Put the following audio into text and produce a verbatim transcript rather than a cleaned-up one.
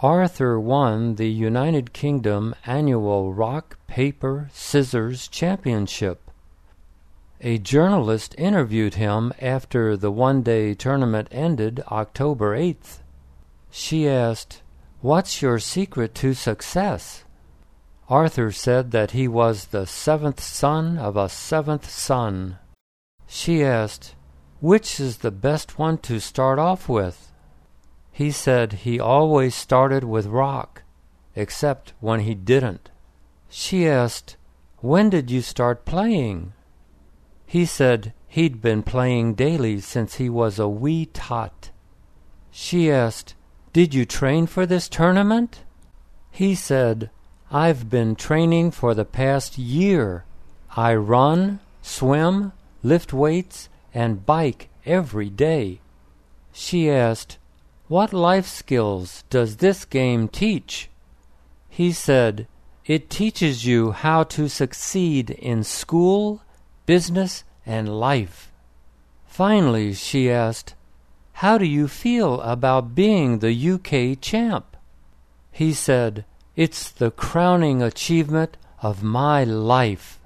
Arthur won the United Kingdom annual Rock, Paper, Scissors Championship. A journalist interviewed him after the one-day tournament ended October eighth. She asked, "What's your secret to success?" Arthur said that he was the seventh son of a seventh son. She asked, "Which is the best one to start off with?" He said he always started with rock, except when he didn't. She asked, "When did you start playing?" He said he'd been playing daily since he was a wee tot. She asked, "Did you train for this tournament?" He said, "I've been training for the past year. I run, swim, lift weights, and bike every day." She asked, "What life skills does this game teach?" He said, "It teaches you how to succeed in school, business, and life." Finally, she asked, "How do you feel about being the U K champ?" He said, "It's the crowning achievement of my life."